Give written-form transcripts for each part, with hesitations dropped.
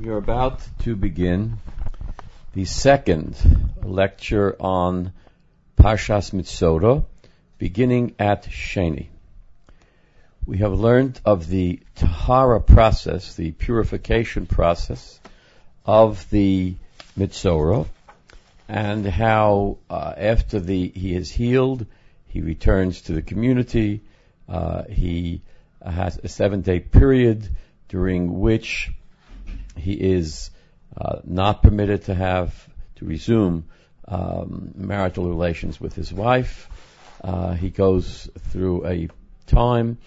You're about to begin the second lecture on Parshas Mitzorah, beginning at Sheni. We have learned of the Tahara process, the purification process of the Mitzorah, and how after he is healed, he returns to the community. He has a 7-day period during which he is not permitted to resume marital relations with his wife. He goes through a time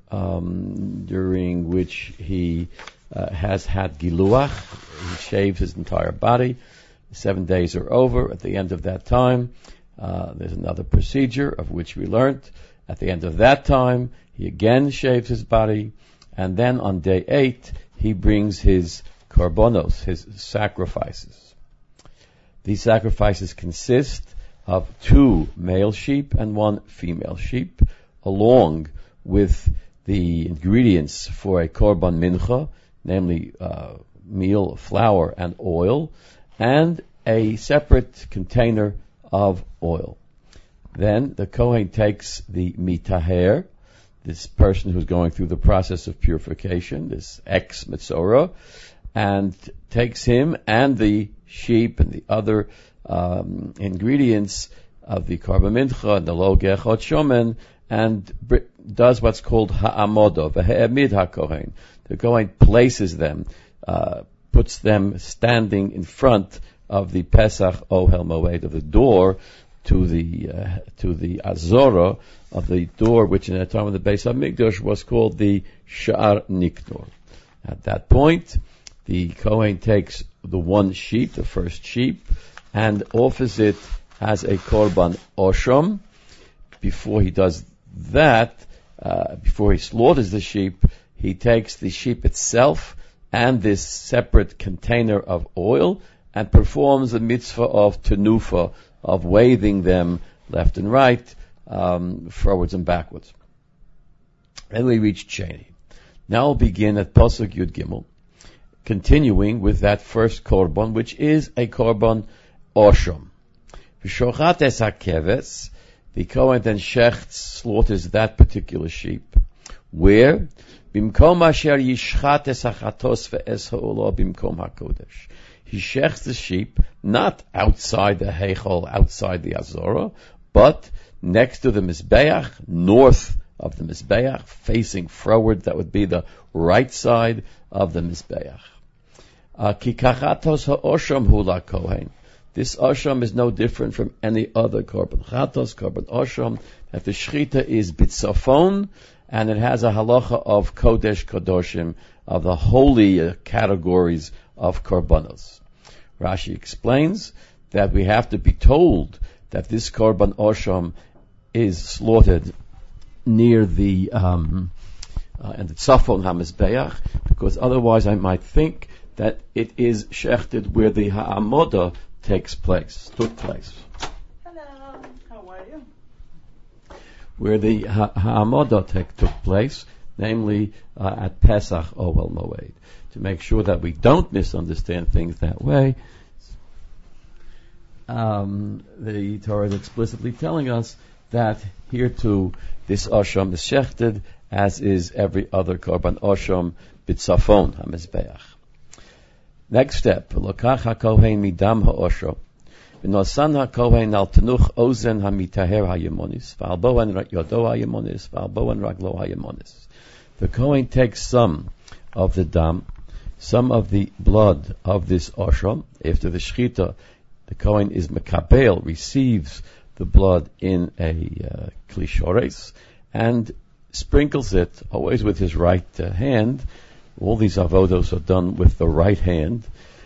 during which he has had giluach. He shaves his entire body. 7 days are over. At the end of that time, there's another procedure of which we learned. At the end of that time, he again shaves his body, and then on day 8, he brings his korbanos, his sacrifices. These sacrifices consist of 2 male sheep and 1 female sheep, along with the ingredients for a korban mincha, namely meal, flour, and oil, and a separate container of oil. Then the Kohen takes the mitaher, this person who's going through the process of purification, this ex-Mitzorah, and takes him and the sheep and the other ingredients of the korban mincha and the lo gechot shomen, and does what's called ha'amodo, v'ha'amid ha'kohen. The Kohen places them, puts them standing in front of the Pesach Ohel Moed, of the door to the Azorah, of the door which in the time of the Beis HaMikdash was called the Sha'ar Niknor. At that point, the Kohen takes the 1 sheep, the first sheep, and offers it as a korban osham. Before he does that, before he slaughters the sheep, he takes the sheep itself and this separate container of oil and performs the mitzvah of tenufa, of waving them left and right, forwards and backwards. Then we reach Sheni. Now we'll begin at Pasuk Yud Gimel, continuing with that first korban, which is a korban osham. V'shochat es hakeves, the Kohen then slaughters that particular sheep. Where? Bimkom asher yishchat es hachatos ve'es ha'olah bimkom hakodesh. He shechts the sheep, not outside the heichal, outside the Azorah, but next to the Mizbeach, north of the Mizbeach, facing forward. That would be the right side of the Mizbeach. Ki kachatos ha'osham hu la'kohen. This osham is no different from any other korban chatos, korban osham, that the shechita is bitzafon, and it has a halacha of kodesh kodoshim, of the holy categories of korbanos. Rashi explains that we have to be told that this korban osham is slaughtered near the and the tzafon hamizbeach, because otherwise I might think that it is shechted where the ha'amoda took place. Hello, how are you? Where the ha'amoda took place, namely at Pesach Ohel Moed. To make sure that we don't misunderstand things that way, the Torah is explicitly telling us that here too this osham is shechted, as is every other korban osham bitzafon hamizbeach. Next step, lokach hakohen midam ha'osham, v'nosan hakohen al tenuch ozen hamitaher hayemonis, v'al boen yodo hayemonis, v'al boen raglo hayemonis. The Kohen takes some of the dam, some of the blood of this osham. After the shechita, the Kohen is mekabel, receives the blood in a klishores, and sprinkles it, always with his right hand. All these avodos are done with the right hand,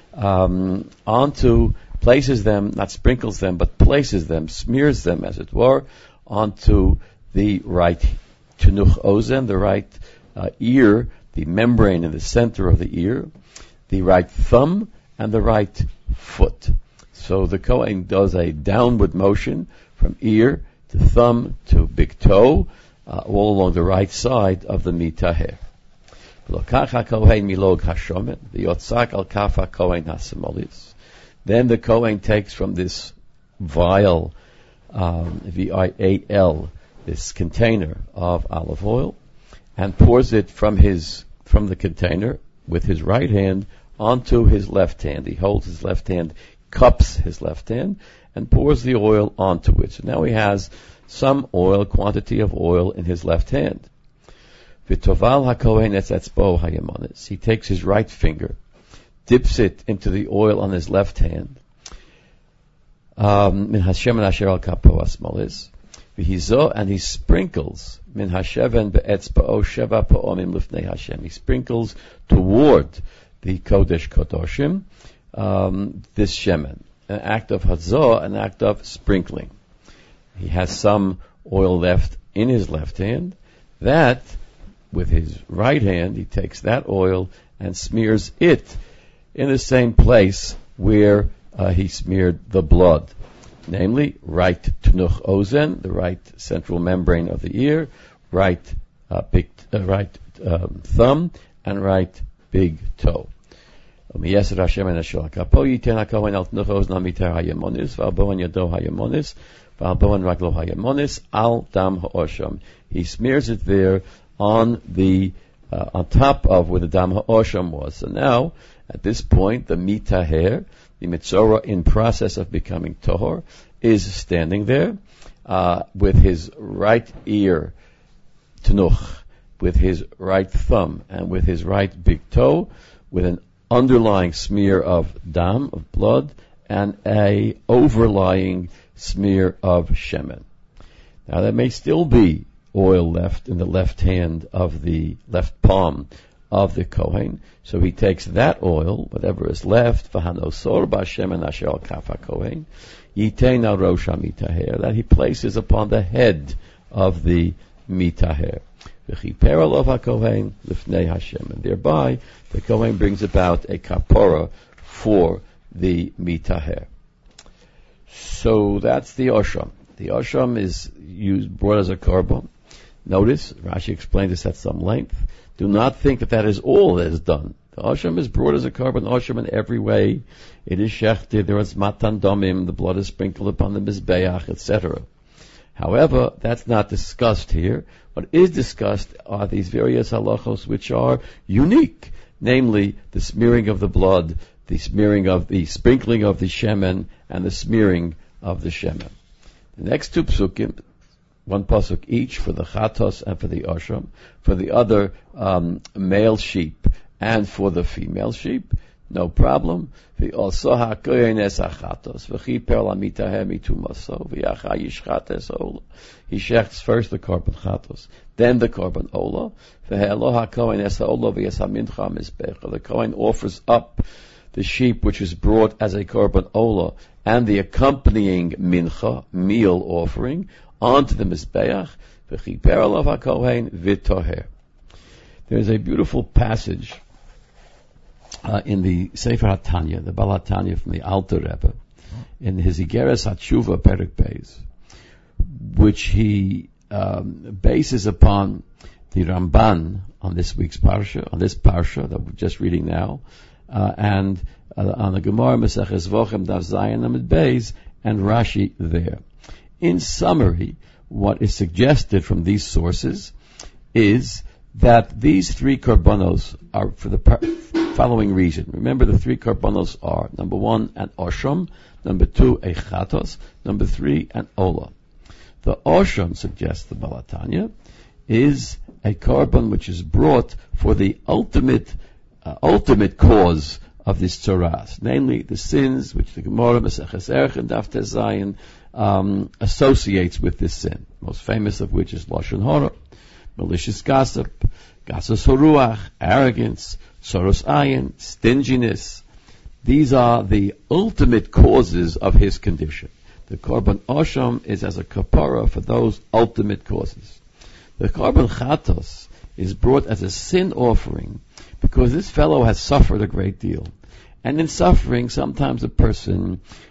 places them, not sprinkles them, but places them, smears them, as it were, onto the right tenuch ozen, the right ear, the membrane in the center of the ear, the right thumb, and the right foot. So the Kohen does a downward motion from ear to thumb to big toe, all along the right side of the mitaher. Then the Kohen takes from this vial, VIAL, this container of olive oil, and pours it from the container with his right hand onto his left hand. He holds his left hand, cups his left hand, and pours the oil onto it. So now he has some oil, quantity of oil in his left hand. V'toval hakohen es etzbo hayemonis. He takes his right finger, dips it into the oil on his left hand. Min hashemen asher al kapo asmolis. V'hizo, and he sprinkles min hasheven be'etzba'o sheva pa'omim lifnei Hashem. He sprinkles toward the Kodesh Kodoshim this shemen, an act of hazo, an act of sprinkling. He has some oil left in his left hand. That, with his right hand, he takes that oil and smears it in the same place where he smeared the blood, namely right Tnuch Ozen, the right central membrane of the ear, right thumb, and right big toe. He smears it there on top of where the dam ha'osham was. So now, at this point, the mitaher, the mitzorah in process of becoming tohor, is standing there with his right ear tnuch, with his right thumb, and with his right big toe, with an underlying smear of dam, of blood, and a overlying smear of shemen. Now there may still be oil left in the left hand of the left palm of the Kohen, so he takes that oil, whatever is left, v'hanosor b'shemen asher al kaf haKohen, yitein al rosh hamitaher, that he places upon the head of the mitaher. V'chiper alav haKohen lifnei Hashem, and thereby the Kohen brings about a kapora for the mitaher. So that's the osham. The osham is brought as a korban. Notice, Rashi explained this at some length. Do not think that is all that is done. The osham is brought as a korban osham in every way. It is shechted, there is matan domim, the blood is sprinkled upon the mizbeach, etc. However, that's not discussed here. What is discussed are these various halachos which are unique, namely the smearing of the blood, the sprinkling of the shemen, and the smearing of the shemen. The next two psukim, one pasuk each for the chatos and for the osham, for the other male sheep and for the female sheep, no problem. He shechts first the korban chatos, then the korban ola. The Kohen offers up the sheep which is brought as a korban ola and the accompanying mincha, meal offering, onto the mizbeach. There is a beautiful passage in the Sefer HaTanya, the Baal HaTanya from the Alter Rebbe, in his Igeres HaTshuva Perek Beis, which he bases upon the Ramban on this week's parsha, on this parsha that we're just reading now, and on the Gemara Maseches Zvachim Daf Zayin Amud Beis, and Rashi there. In summary, what is suggested from these sources is that these three korbanos are for the following reason. Remember, the three korbanos are, number one, an osham, number two, a chatos, number three, an ola. The osham, suggests the Baal HaTanya, is a korban which is brought for the ultimate cause of this tzoras, namely the sins which the Gemara Maseches Erech and Daf Tes Zayin associates with this sin, most famous of which is Lashon Hara, malicious gossip, gasos haruach, arrogance, soros ayin, stinginess. These are the ultimate causes of his condition. The korban osham is as a kapara for those ultimate causes. The korban chatos is brought as a sin offering because this fellow has suffered a great deal. And in suffering, sometimes a person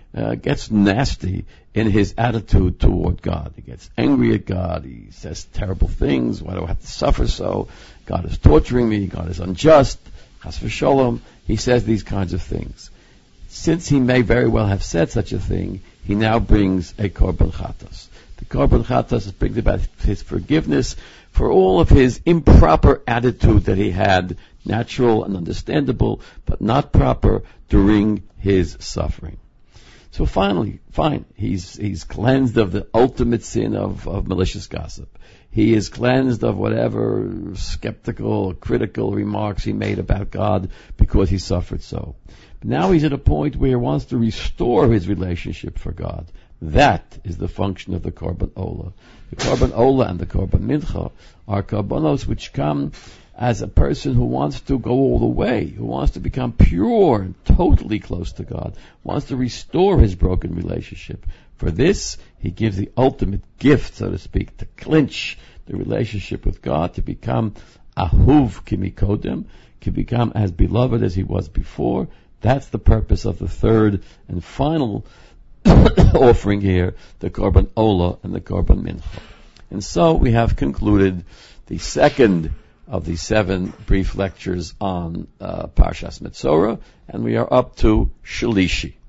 gets nasty in his attitude toward God. He gets angry at God. He says terrible things. Why do I have to suffer so? God is torturing me. God is unjust. Chas v'sholom. He says these kinds of things. Since he may very well have said such a thing, he now brings a korban chatas. The korban chatas brings about his forgiveness for all of his improper attitude that he had, natural and understandable, but not proper during his suffering. So finally, he's cleansed of the ultimate sin of malicious gossip. He is cleansed of whatever skeptical, critical remarks he made about God because he suffered so. But now he's at a point where he wants to restore his relationship for God. That is the function of the Korban Ola. The Korban Ola and the Korban Mincha are korbanos which come as a person who wants to go all the way, who wants to become pure and totally close to God, wants to restore his broken relationship. For this, he gives the ultimate gift, so to speak, to clinch the relationship with God, to become ahuv kimikodem, to become as beloved as he was before. That's the purpose of the third and final offering here, the Korban Ola and the Korban Mincha. And so we have concluded the second of the 7 brief lectures on Parshas Metzora, and we are up to Shalishi.